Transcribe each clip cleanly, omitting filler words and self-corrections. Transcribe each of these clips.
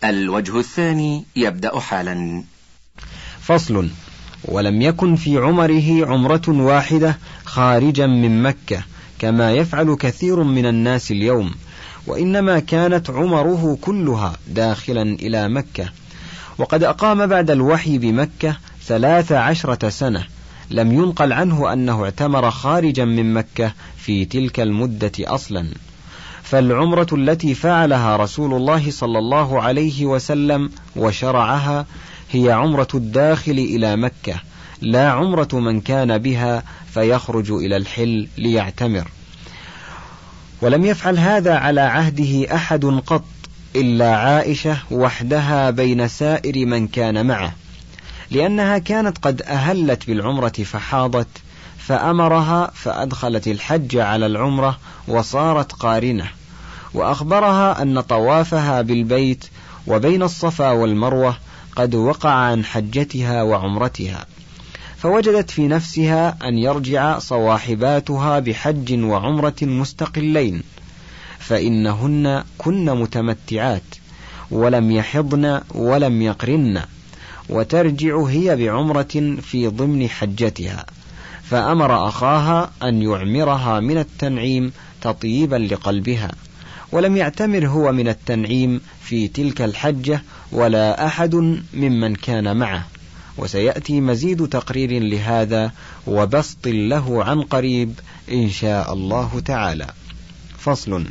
الوجه الثاني يبدأ حالا. فصل. ولم يكن في عمره عمرة واحدة خارجا من مكة كما يفعل كثير من الناس اليوم، وإنما كانت عمره كلها داخلا إلى مكة. وقد أقام بعد الوحي بمكة 13 سنة، لم ينقل عنه أنه اعتمر خارجا من مكة في تلك المدة أصلا. فالعمرة التي فعلها رسول الله صلى الله عليه وسلم وشرعها هي عمرة الداخل إلى مكة، لا عمرة من كان بها فيخرج إلى الحل ليعتمر. ولم يفعل هذا على عهده أحد قط إلا عائشة وحدها بين سائر من كان معه، لأنها كانت قد أهلت بالعمرة فحاضت، فأمرها فأدخلت الحج على العمرة وصارت قارنة، وأخبرها أن طوافها بالبيت وبين الصفا والمروة قد وقع عن حجتها وعمرتها، فوجدت في نفسها أن يرجع صواحباتها بحج وعمرة مستقلين، فإنهن كن متمتعات ولم يحضن ولم يقرن، وترجع هي بعمرة في ضمن حجتها. فأمر أخاها أن يعمرها من التنعيم تطيبا لقلبها، ولم يعتمر هو من التنعيم في تلك الحجة ولا أحد ممن كان معه، وسيأتي مزيد تقرير لهذا وبسط له عن قريب إن شاء الله تعالى. فصل.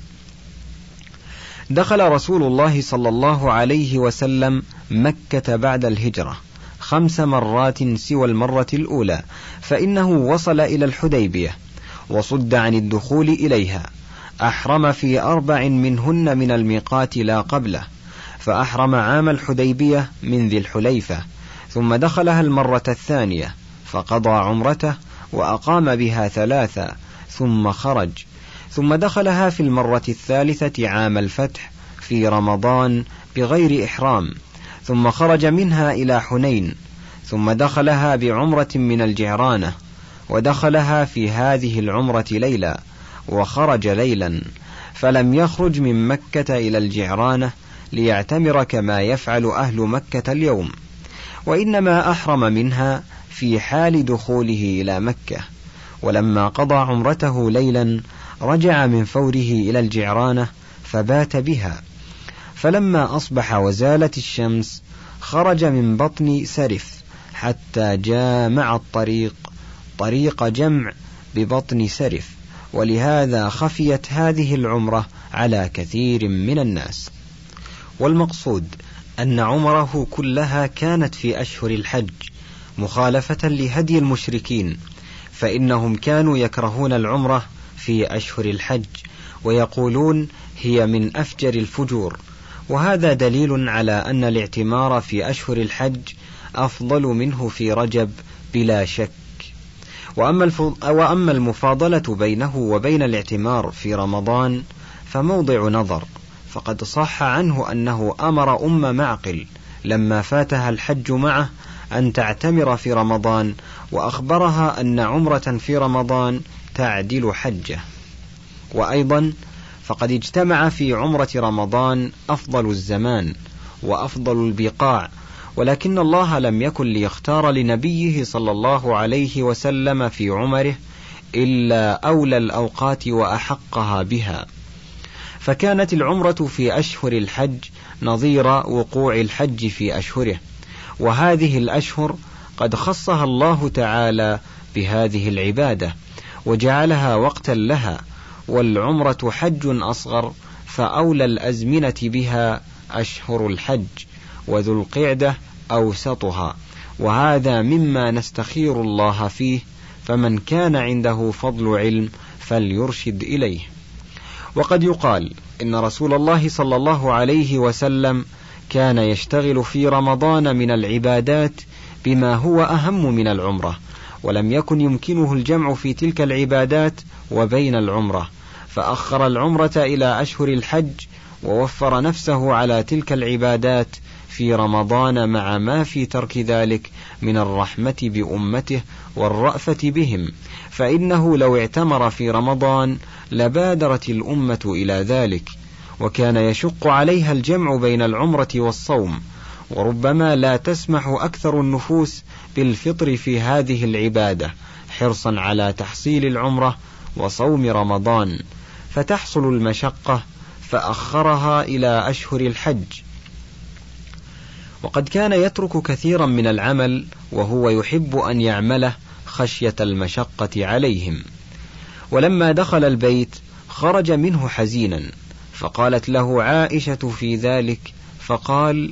دخل رسول الله صلى الله عليه وسلم مكة بعد الهجرة 5 مرات سوى المرة الأولى، فإنه وصل إلى الحديبية وصد عن الدخول إليها، أحرم في 4 منهن من الميقات لا قبله، فأحرم عام الحديبية من ذي الحليفة، ثم دخلها المرة الثانية فقضى عمرته وأقام بها 3 ثم خرج، ثم دخلها في المرة الثالثة عام الفتح في رمضان بغير إحرام، ثم خرج منها إلى حنين، ثم دخلها بعمرة من الجعرانة، ودخلها في هذه العمرة ليلا وخرج ليلا، فلم يخرج من مكة إلى الجعرانة ليعتمر كما يفعل أهل مكة اليوم، وإنما أحرم منها في حال دخوله إلى مكة. ولما قضى عمرته ليلا رجع من فوره إلى الجعرانة فبات بها، فلما أصبح وزالت الشمس خرج من بطن سرف حتى جامع الطريق طريق جمع ببطن سرف، ولهذا خفيت هذه العمرة على كثير من الناس. والمقصود أن عمره كلها كانت في أشهر الحج، مخالفة لهدي المشركين، فإنهم كانوا يكرهون العمرة في أشهر الحج ويقولون هي من أفجر الفجور، وهذا دليل على أن الاعتمار في أشهر الحج أفضل منه في رجب بلا شك. وأما المفاضلة بينه وبين الاعتمار في رمضان فموضع نظر، فقد صح عنه أنه أمر أم معقل لما فاتها الحج معه أن تعتمر في رمضان، وأخبرها أن عمرة في رمضان تعدل حجة. وأيضا فقد اجتمع في عمرة رمضان أفضل الزمان وأفضل البقاع، ولكن الله لم يكن ليختار لنبيه صلى الله عليه وسلم في عمره إلا أولى الأوقات وأحقها بها، فكانت العمرة في أشهر الحج نظير وقوع الحج في أشهره، وهذه الأشهر قد خصها الله تعالى بهذه العبادة وجعلها وقتا لها، والعمرة حج أصغر، فأولى الأزمنة بها أشهر الحج، وذو القعدة أوسطها، وهذا مما نستخير الله فيه، فمن كان عنده فضل علم فليرشد إليه. وقد يقال إن رسول الله صلى الله عليه وسلم كان يشتغل في رمضان من العبادات بما هو أهم من العمرة، ولم يكن يمكنه الجمع في تلك العبادات وبين العمرة، فأخر العمرة إلى أشهر الحج ووفر نفسه على تلك العبادات في رمضان، مع ما في ترك ذلك من الرحمة بأمته والرأفة بهم، فإنه لو اعتمر في رمضان لبادرت الأمة إلى ذلك، وكان يشق عليها الجمع بين العمرة والصوم، وربما لا تسمح أكثر النفوس بالفطر في هذه العبادة حرصا على تحصيل العمرة وصوم رمضان، فتحصل المشقة فأخرها إلى أشهر الحج. وقد كان يترك كثيرا من العمل وهو يحب أن يعمله خشية المشقة عليهم. ولما دخل البيت خرج منه حزينا، فقالت له عائشة في ذلك، فقال: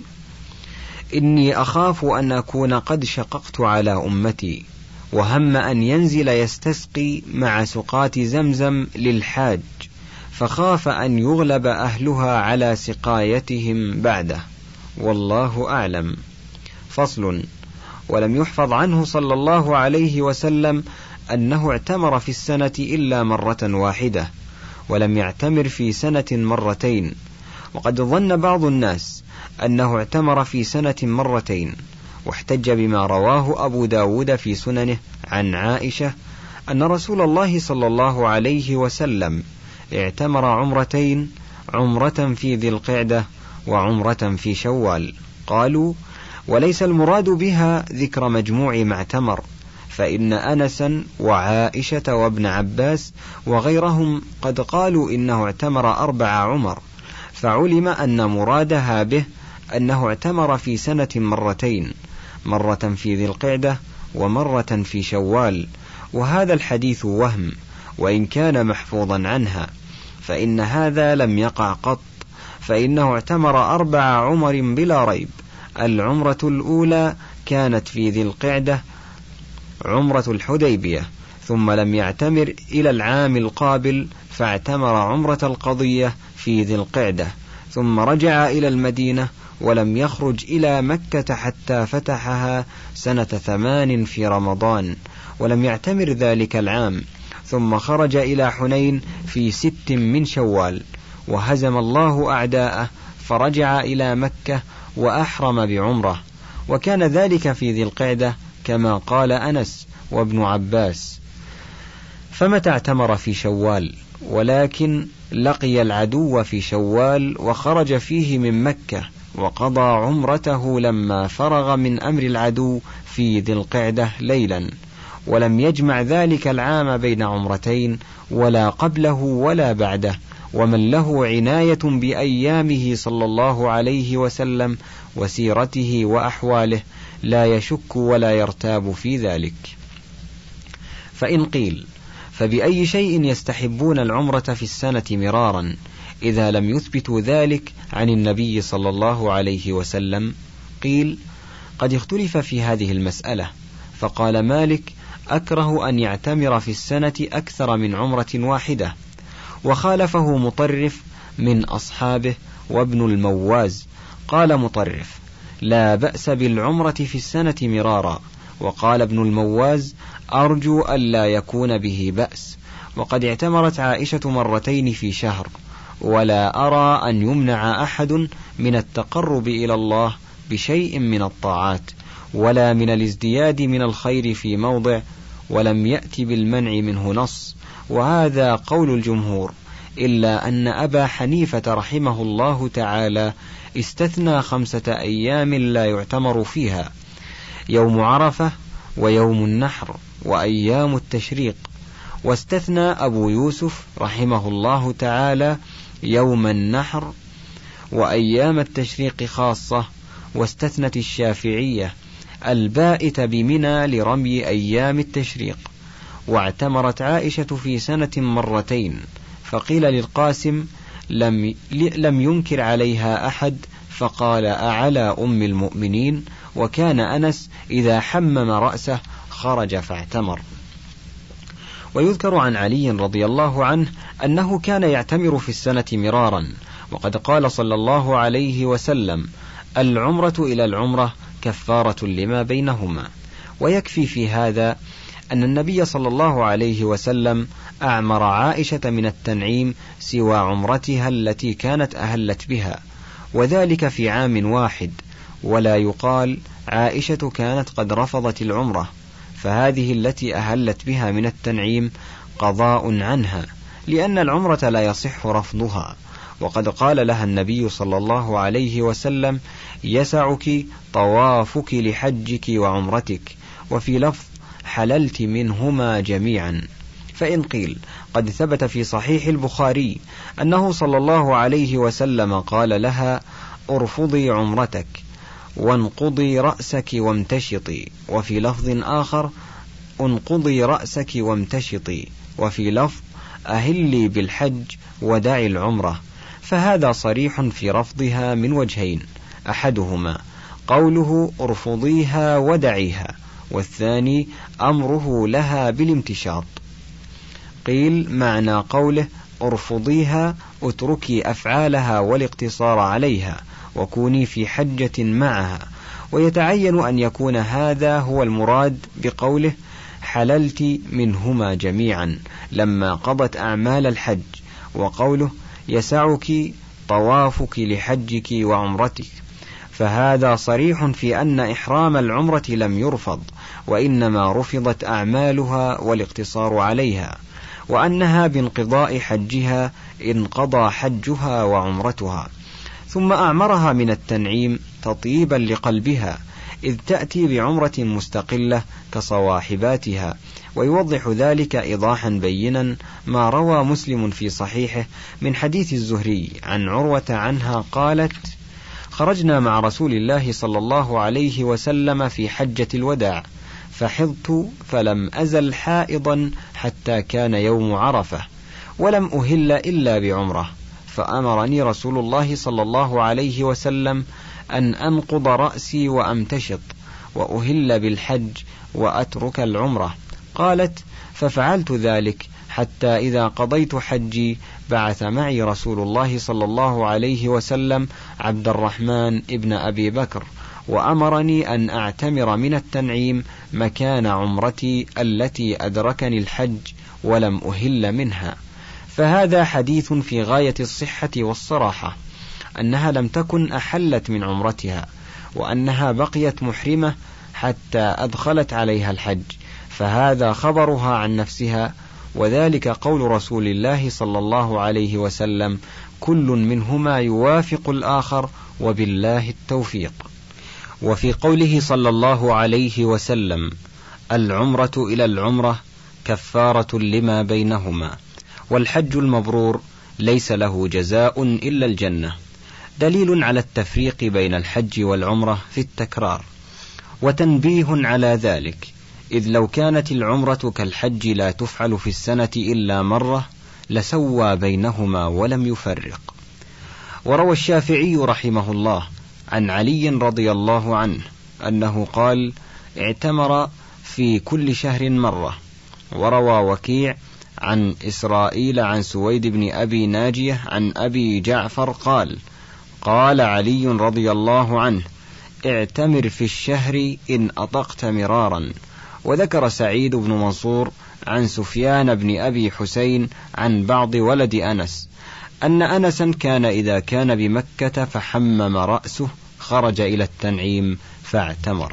إني أخاف أن أكون قد شققت على أمتي، وهم أن ينزل يستسقي مع سقاة زمزم للحاج، فخاف أن يغلب أهلها على سقايتهم بعده، والله أعلم. فصل. ولم يحفظ عنه صلى الله عليه وسلم أنه اعتمر في السنة إلا مرة واحدة، ولم يعتمر في سنة مرتين، وقد ظن بعض الناس أنه اعتمر في سنة مرتين، واحتج بما رواه أبو داود في سننه عن عائشة أن رسول الله صلى الله عليه وسلم اعتمر عمرتين، عمرة في ذي القعدة وعمرة في شوال. قالوا: وليس المراد بها ذكر مجموع ما اعتمر، فإن أنسا وعائشة وابن عباس وغيرهم قد قالوا إنه اعتمر 4 عمر، فعلم أن مرادها به أنه اعتمر في سنة مرتين، مرة في ذي القعدة ومرة في شوال. وهذا الحديث وهم، وإن كان محفوظا عنها، فإن هذا لم يقع قط، فإنه اعتمر 4 عمر بلا ريب. العمرة الأولى كانت في ذي القعدة، عمرة الحديبية، ثم لم يعتمر إلى العام القابل، فاعتمر عمرة القضية في ذي القعدة، ثم رجع إلى المدينة ولم يخرج إلى مكة حتى فتحها سنة 8 في رمضان، ولم يعتمر ذلك العام، ثم خرج إلى حنين في 6 من شوال، وهزم الله أعداءه فرجع إلى مكة وأحرم بعمرة، وكان ذلك في ذي القعدة كما قال أنس وابن عباس. فمتى اعتمر في شوال، ولكن لقي العدو في شوال وخرج فيه من مكة، وقضى عمرته لما فرغ من أمر العدو في ذي القعدة ليلا، ولم يجمع ذلك العام بين عمرتين ولا قبله ولا بعده. ومن له عناية بأيامه صلى الله عليه وسلم وسيرته وأحواله لا يشك ولا يرتاب في ذلك. فإن قيل: فبأي شيء يستحبون العمرة في السنة مرارا إذا لم يثبتوا ذلك عن النبي صلى الله عليه وسلم؟ قيل: قد اختلف في هذه المسألة، فقال مالك: أكره أن يعتمر في السنة أكثر من عمرة واحدة، وخالفه مطرف من أصحابه وابن المواز. قال مطرف: لا بأس بالعمرة في السنة مرارا، وقال ابن المواز: أرجو ألا يكون به بأس، وقد اعتمرت عائشة مرتين في شهر، ولا أرى أن يمنع أحد من التقرب إلى الله بشيء من الطاعات، ولا من الازدياد من الخير في موضع، ولم يأتي بالمنع منه نص، وهذا قول الجمهور، إلا أن أبا حنيفة رحمه الله تعالى استثنى 5 أيام لا يعتمر فيها: يوم عرفة ويوم النحر وأيام التشريق. واستثنى أبو يوسف رحمه الله تعالى يوم النحر وأيام التشريق خاصة. واستثنت الشافعية البائت بمنى لرمي أيام التشريق. واعتمرت عائشة في سنة مرتين، فقيل للقاسم: لم ينكر عليها أحد، فقال: أعلى أم المؤمنين. وكان أنس إذا حمم رأسه خرج فاعتمر. ويذكر عن علي رضي الله عنه أنه كان يعتمر في السنة مرارا، وقد قال صلى الله عليه وسلم: العمرة إلى العمرة كفارة لما بينهما. ويكفي في هذا أن النبي صلى الله عليه وسلم أعمر عائشة من التنعيم سوى عمرتها التي كانت أهلت بها، وذلك في عام واحد، ولا يقال عائشة كانت قد رفضت العمرة، فهذه التي أهلت بها من التنعيم قضاء عنها، لأن العمرة لا يصح رفضها، وقد قال لها النبي صلى الله عليه وسلم: يسعك طوافك لحجك وعمرتك، وفي لفظ: حللت منهما جميعا. فإن قيل: قد ثبت في صحيح البخاري أنه صلى الله عليه وسلم قال لها: ارفضي عمرتك وانقضي رأسك وامتشطي، وفي لفظ آخر: انقضي رأسك وامتشطي، وفي لفظ: أهلي بالحج ودعي العمرة، فهذا صريح في رفضها من وجهين: أحدهما قوله ارفضيها ودعيها، والثاني أمره لها بالامتشاط. قيل: معنى قوله ارفضيها اتركي أفعالها والاقتصار عليها وكوني في حجة معها، ويتعين أن يكون هذا هو المراد بقوله حللت منهما جميعا لما قضت أعمال الحج، وقوله يسعك طوافك لحجك وعمرتك، فهذا صريح في أن إحرام العمرة لم يرفض، وإنما رفضت أعمالها والاقتصار عليها، وأنها بانقضاء حجها انقضى حجها وعمرتها. ثم أعمرها من التنعيم تطيبا لقلبها، إذ تأتي بعمرة مستقلة كصواحباتها، ويوضح ذلك إيضاحا بينا ما روى مسلم في صحيحه من حديث الزهري عن عروة عنها قالت: خرجنا مع رسول الله صلى الله عليه وسلم في حجة الوداع، فحضت فلم أزل حائضا حتى كان يوم عرفة، ولم أهل إلا بعمرة، فأمرني رسول الله صلى الله عليه وسلم أن أنقض رأسي وأمتشط وأهل بالحج وأترك العمرة. قالت: ففعلت ذلك حتى إذا قضيت حجي بعث معي رسول الله صلى الله عليه وسلم عبد الرحمن ابن أبي بكر، وأمرني أن أعتمر من التنعيم مكان عمرتي التي أدركني الحج ولم أهل منها. فهذا حديث في غاية الصحة والصراحة، أنها لم تكن أحلت من عمرتها، وأنها بقيت محرمة حتى أدخلت عليها الحج، فهذا خبرها عن نفسها، وذلك قول رسول الله صلى الله عليه وسلم: كل منهما يوافق الآخر وبالله التوفيق. وفي قوله صلى الله عليه وسلم: العمرة إلى العمرة كفارة لما بينهما، والحج المبرور ليس له جزاء إلا الجنة، دليل على التفريق بين الحج والعمرة في التكرار، وتنبيه على ذلك، إذ لو كانت العمرة كالحج لا تفعل في السنة إلا مرة لسوى بينهما ولم يفرق. وروى الشافعي رحمه الله عن علي رضي الله عنه أنه قال: اعتمر في كل شهر مرة. وروى وكيع عن إسرائيل عن سويد بن أبي ناجية عن أبي جعفر قال: قال علي رضي الله عنه: اعتمر في الشهر إن أطقت مرارا. وذكر سعيد بن منصور عن سفيان بن أبي حسين عن بعض ولد أنس أن أنسا كان إذا كان بمكة فحمم رأسه خرج إلى التنعيم فاعتمر.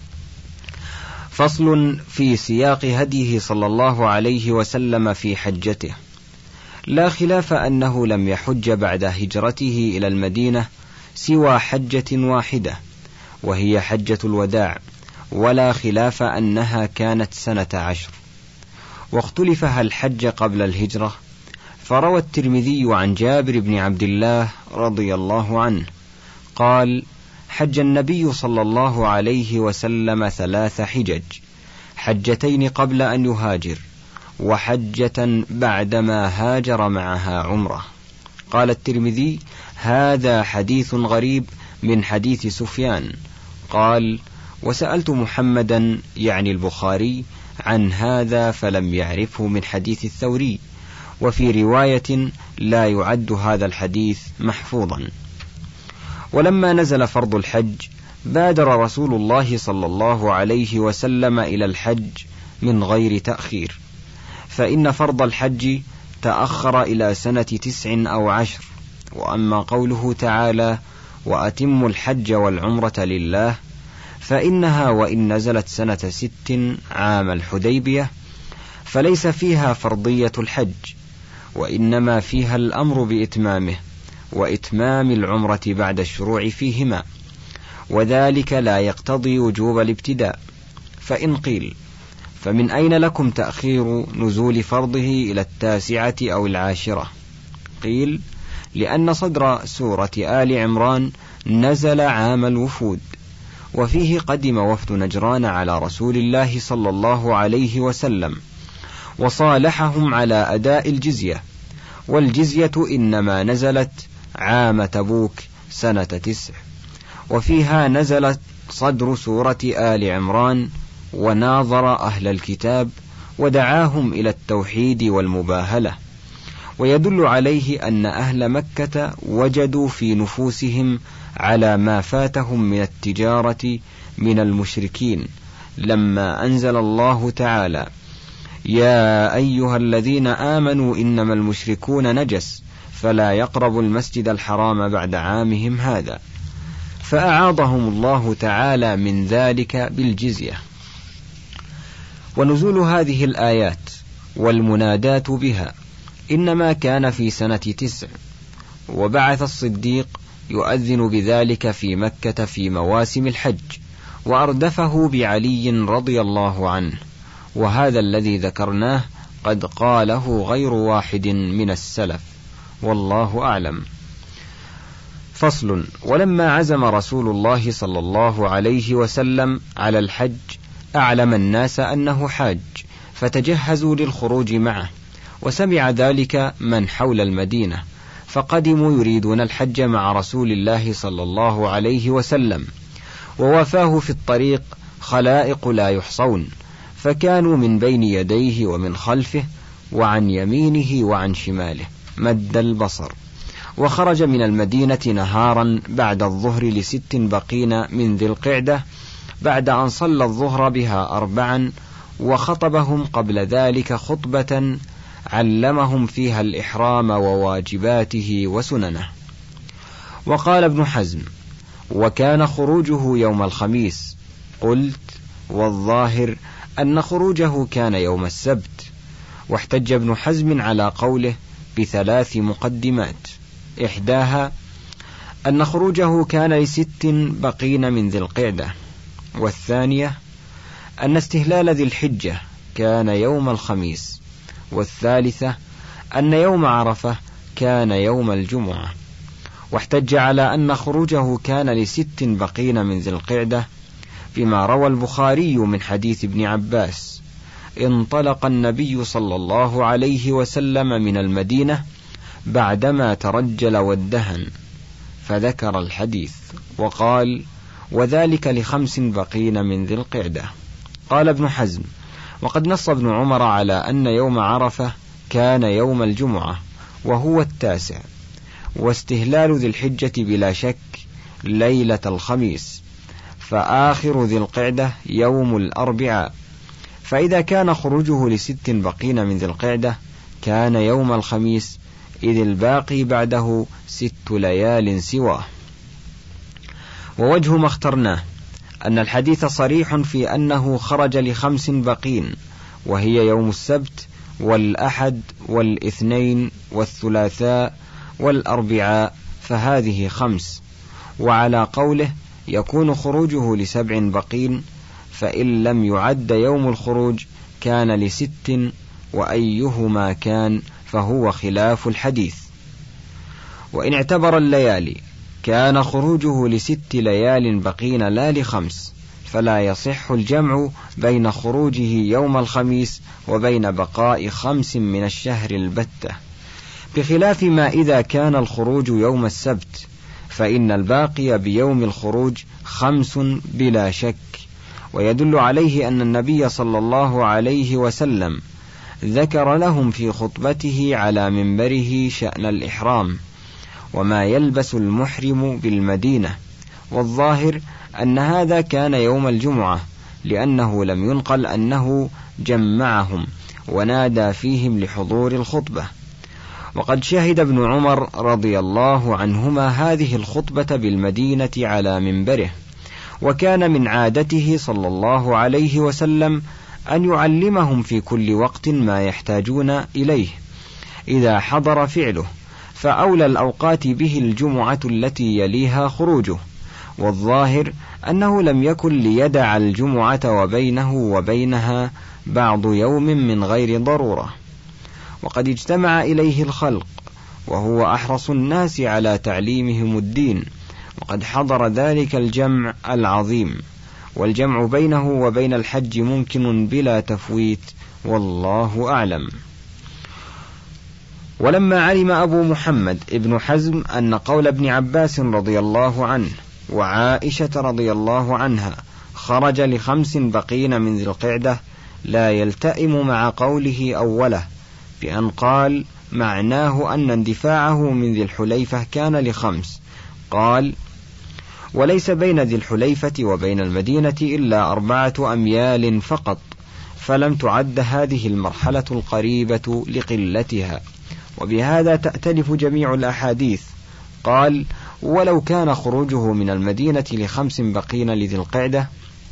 فصل في سياق هديه صلى الله عليه وسلم في حجته. لا خلاف أنه لم يحج بعد هجرته إلى المدينة سوى حجة واحدة، وهي حجة الوداع، ولا خلاف أنها كانت سنة 10. واختلف هل حج قبل الهجرة، فروى الترمذي عن جابر بن عبد الله رضي الله عنه قال: حج النبي صلى الله عليه وسلم 3 حجج، حجتين قبل أن يهاجر، وحجة بعدما هاجر معها عمرة. قال الترمذي: هذا حديث غريب من حديث سفيان. قال: وسألت محمدا يعني البخاري عن هذا فلم يعرفه من حديث الثوري، وفي رواية لا يعد هذا الحديث محفوظا. ولما نزل فرض الحج بادر رسول الله صلى الله عليه وسلم إلى الحج من غير تأخير، فإن فرض الحج تأخر إلى سنة 9 أو 10. وأما قوله تعالى: وأتموا الحج والعمرة لله، فإنها وإن نزلت سنة 6 عام الحديبية فليس فيها فرضية الحج، وإنما فيها الأمر بإتمامه، وإتمام العمرة بعد الشروع فيهما، وذلك لا يقتضي وجوب الابتداء. فإن قيل فمن أين لكم تأخير نزول فرضه إلى 9 أو 10؟ قيل لأن صدر سورة آل عمران نزل عام الوفود، وفيه قدم وفد نجران على رسول الله صلى الله عليه وسلم وصالحهم على أداء الجزية، والجزية إنما نزلت عام تبوك سنة 9، وفيها نزلت صدر سورة آل عمران وناظر أهل الكتاب ودعاهم إلى التوحيد والمباهلة. ويدل عليه أن أهل مكة وجدوا في نفوسهم على ما فاتهم من التجارة من المشركين، لما أنزل الله تعالى: يا أيها الذين آمنوا إنما المشركون نجس فلا يقربوا المسجد الحرام بعد عامهم هذا، فأعاضهم الله تعالى من ذلك بالجزية. ونزول هذه الآيات والمنادات بها إنما كان في سنة 9، وبعث الصديق يؤذن بذلك في مكة في مواسم الحج، وأردفه بعلي رضي الله عنه، وهذا الذي ذكرناه قد قاله غير واحد من السلف، والله أعلم. فصل. ولما عزم رسول الله صلى الله عليه وسلم على الحج أعلم الناس أنه حاج، فتجهزوا للخروج معه، وسمع ذلك من حول المدينة، فقدموا يريدون الحج مع رسول الله صلى الله عليه وسلم، ووافاه في الطريق خلائق لا يحصون، فكانوا من بين يديه ومن خلفه وعن يمينه وعن شماله مد البصر. وخرج من المدينة نهارا بعد الظهر ل6 بقين من ذي القعدة، بعد أن صلى الظهر بها 4، وخطبهم قبل ذلك خطبة علمهم فيها الإحرام وواجباته وسننه. وقال ابن حزم: وكان خروجه يوم الخميس. قلت: والظاهر أن خروجه كان يوم السبت. واحتج ابن حزم على قوله ب3 مقدمات: إحداها أن خروجه كان ل6 بقين من ذي القعدة، والثانية أن استهلال ذي الحجة كان يوم الخميس، والثالثة أن يوم عرفة كان يوم الجمعة. واحتج على أن خروجه كان ل6 بقين من ذي القعدة بما روى البخاري من حديث ابن عباس: انطلق النبي صلى الله عليه وسلم من المدينة بعدما ترجل وادهن، فذكر الحديث وقال: وذلك ل5 بقين من ذي القعدة. قال ابن حزم: وقد نص ابن عمر على أن يوم عرفة كان يوم الجمعة وهو 9، واستهلال ذي الحجة بلا شك ليلة الخميس، فآخر ذي القعدة يوم الأربعاء، فإذا كان خروجه ل6 بقين من ذي القعدة كان يوم الخميس، إذ الباقي بعده 6 ليال سواه. ووجه ما اخترناه أن الحديث صريح في أنه خرج ل5 بقين، وهي يوم السبت والأحد والاثنين والثلاثاء والأربعاء، فهذه 5. وعلى قوله يكون خروجه ل7 بقين، فإن لم يعد يوم الخروج كان ل6، وأيهما كان فهو خلاف الحديث. وإن اعتبر الليالي كان خروجه ل6 ليال بقين لا ل5، فلا يصح الجمع بين خروجه يوم الخميس وبين بقاء 5 من الشهر البتة، بخلاف ما إذا كان الخروج يوم السبت، فإن الباقي بيوم الخروج 5 بلا شك. ويدل عليه أن النبي صلى الله عليه وسلم ذكر لهم في خطبته على منبره شأن الإحرام وما يلبس المحرم بالمدينة، والظاهر أن هذا كان يوم الجمعة، لأنه لم ينقل أنه جمعهم ونادى فيهم لحضور الخطبة. وقد شهد ابن عمر رضي الله عنهما هذه الخطبة بالمدينة على منبره، وكان من عادته صلى الله عليه وسلم أن يعلمهم في كل وقت ما يحتاجون إليه إذا حضر فعله، فأولى الأوقات به الجمعة التي يليها خروجه، والظاهر أنه لم يكن ليدع الجمعة وبينه وبينها بعض يوم من غير ضرورة، وقد اجتمع إليه الخلق وهو أحرص الناس على تعليمهم الدين، وقد حضر ذلك الجمع العظيم، والجمع بينه وبين الحج ممكن بلا تفويت، والله أعلم. ولما علم أبو محمد ابن حزم أن قول ابن عباس رضي الله عنه وعائشة رضي الله عنها خرج ل5 بقين من ذي القعدة لا يلتئم مع قوله أوله بأن قال معناه أن اندفاعه من ذي الحليفة كان ل5، قال وليس بين ذي الحليفة وبين المدينة إلا 4 أميال فقط، فلم تعد هذه المرحلة القريبة لقلتها، وبهذا تأتلف جميع الأحاديث. قال ولو كان خروجه من المدينة ل5 بقين لذي القعدة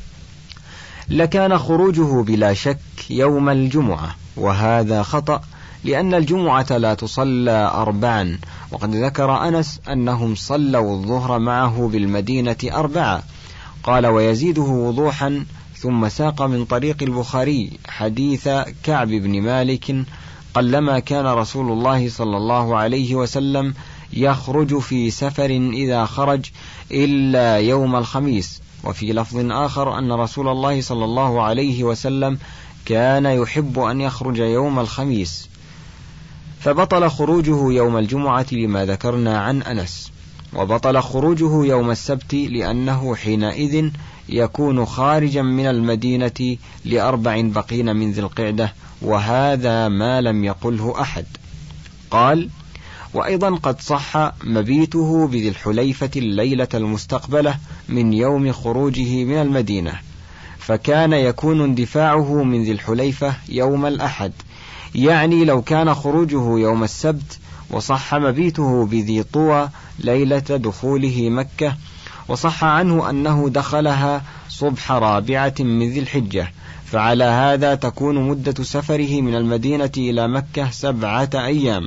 لكان خروجه بلا شك يوم الجمعة، وهذا خطأ، لأن الجمعة لا تصلى 4، وقد ذكر أنس أنهم صلوا الظهر معه بالمدينة 4. قال ويزيده وضوحا ثم ساق من طريق البخاري حديث كعب بن مالك قلما كان رسول الله صلى الله عليه وسلم يخرج في سفر إذا خرج إلا يوم الخميس، وفي لفظ آخر أن رسول الله صلى الله عليه وسلم كان يحب أن يخرج يوم الخميس، فبطل خروجه يوم الجمعة لما ذكرنا عن أنس، وبطل خروجه يوم السبت لأنه حينئذ يكون خارجا من المدينة ل4 بقين من ذي القعدة، وهذا ما لم يقله أحد. قال وأيضا قد صح مبيته بذي الحليفة الليلة المستقبلة من يوم خروجه من المدينة، فكان يكون اندفاعه من ذي الحليفة يوم الأحد، يعني لو كان خروجه يوم السبت وصح مبيته بذي طوى ليلة دخوله مكة، وصح عنه أنه دخلها صبح 4 من ذي الحجة، فعلى هذا تكون مدة سفره من المدينة إلى مكة 7 أيام،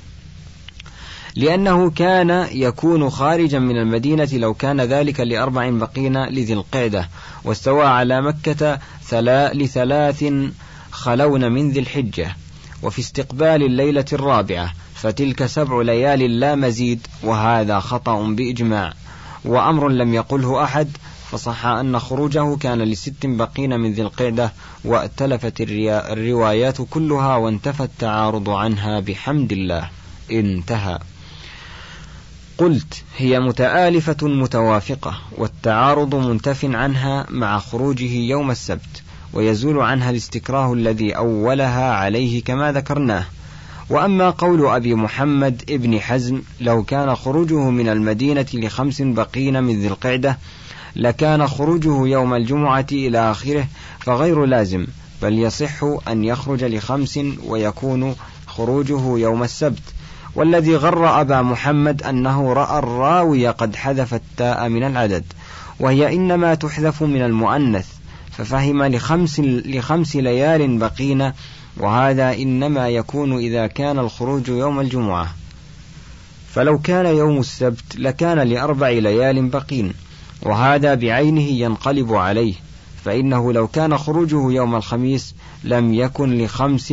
لأنه كان يكون خارجا من المدينة لو كان ذلك ل4 بقين لذي القعدة، واستوى على مكة ل3 خلون من ذي الحجة، وفي استقبال الليلة 4، فتلك 7 ليال لا مزيد، وهذا خطأ بإجماع، وأمر لم يقله أحد، فصح أن خروجه كان ل6 بقين من ذي القعدة، واتلفت الروايات كلها وانتفى التعارض عنها بحمد الله. انتهى. قلت هي متآلفة متوافقة، والتعارض منتف عنها مع خروجه يوم السبت، ويزول عنها الاستكراه الذي أولها عليه كما ذكرناه. وأما قول أبي محمد ابن حزم لو كان خروجه من المدينة ل5 بقين من ذي القعدة لكان خروجه يوم الجمعة إلى آخره، فغير لازم، بل يصح أن يخرج ل5 ويكون خروجه يوم السبت. والذي غر أبا محمد أنه رأى الراوي قد حذف التاء من العدد، وهي إنما تحذف من المؤنث، ففهم ل5 ليال بقين، وهذا إنما يكون إذا كان الخروج يوم الجمعة، فلو كان يوم السبت لكان ل4 ليال بقين، وهذا بعينه ينقلب عليه، فإنه لو كان خروجه يوم الخميس لم يكن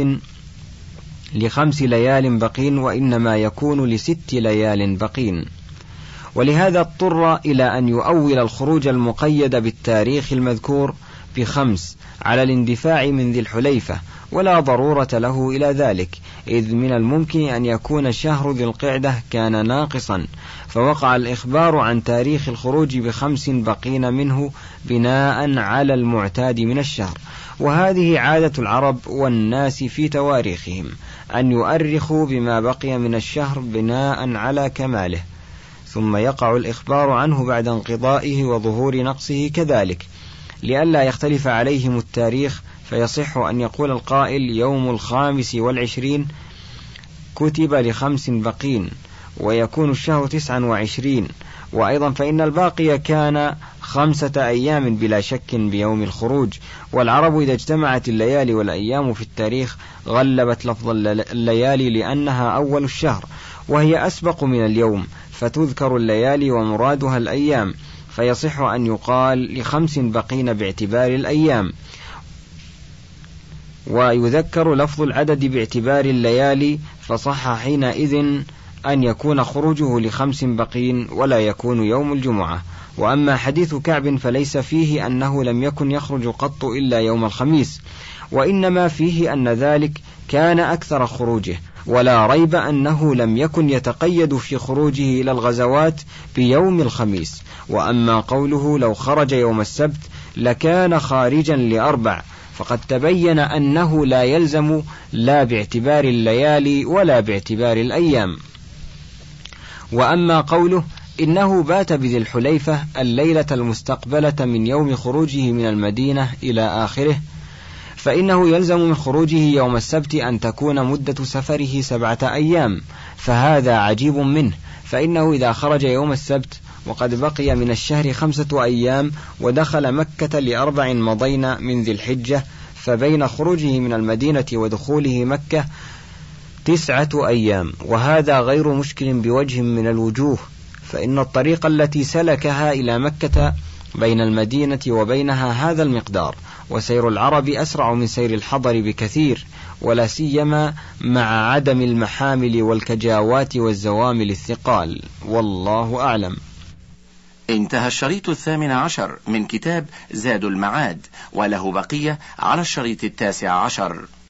ل5 ليال بقين، وإنما يكون ل6 ليال بقين. ولهذا اضطر إلى أن يؤول الخروج المقيد بالتاريخ المذكور ب5 على الاندفاع من ذي الحليفة، ولا ضرورة له إلى ذلك، إذ من الممكن أن يكون شهر ذي القعدة كان ناقصا، فوقع الإخبار عن تاريخ الخروج ب5 بقين منه بناء على المعتاد من الشهر، وهذه عادة العرب والناس في تواريخهم أن يؤرخوا بما بقي من الشهر بناء على كماله، ثم يقع الإخبار عنه بعد انقضائه وظهور نقصه كذلك، لئلا يختلف عليهم التاريخ، فيصح أن يقول القائل يوم 25 كتب ل5 بقين، ويكون الشهر 29، وأيضا فإن الباقي كان 5 أيام بلا شك بيوم الخروج. والعرب إذا اجتمعت الليالي والأيام في التاريخ غلبت لفظ الليالي لأنها أول الشهر، وهي أسبق من اليوم، فتذكر الليالي ومرادها الأيام، فيصح أن يقال ل5 بقين باعتبار الأيام، ويذكر لفظ العدد باعتبار الليالي، فصح حينئذ أن يكون خروجه ل5 بقين ولا يكون يوم الجمعة. وأما حديث كعب فليس فيه أنه لم يكن يخرج قط إلا يوم الخميس، وإنما فيه أن ذلك كان أكثر خروجه، ولا ريب أنه لم يكن يتقيد في خروجه إلى الغزوات بيوم الخميس. وأما قوله لو خرج يوم السبت لكان خارجا ل4، فقد تبين أنه لا يلزم لا باعتبار الليالي ولا باعتبار الأيام. وأما قوله إنه بات بذي الحليفة الليلة المستقبلة من يوم خروجه من المدينة إلى آخره، فإنه يلزم من خروجه يوم السبت أن تكون مدة سفره 7 أيام، فهذا عجيب منه، فإنه إذا خرج يوم السبت وقد بقي من الشهر 5 أيام ودخل مكة ل4 مضين من ذي الحجة، فبين خروجه من المدينة ودخوله مكة 9 أيام، وهذا غير مشكل بوجه من الوجوه، فإن الطريق التي سلكها إلى مكة بين المدينة وبينها هذا المقدار، وسير العرب أسرع من سير الحضر بكثير، ولا سيما مع عدم المحامل والكجاوات والزوامل الثقال، والله أعلم. انتهى الشريط 18 من كتاب زاد المعاد، وله بقية على الشريط 19.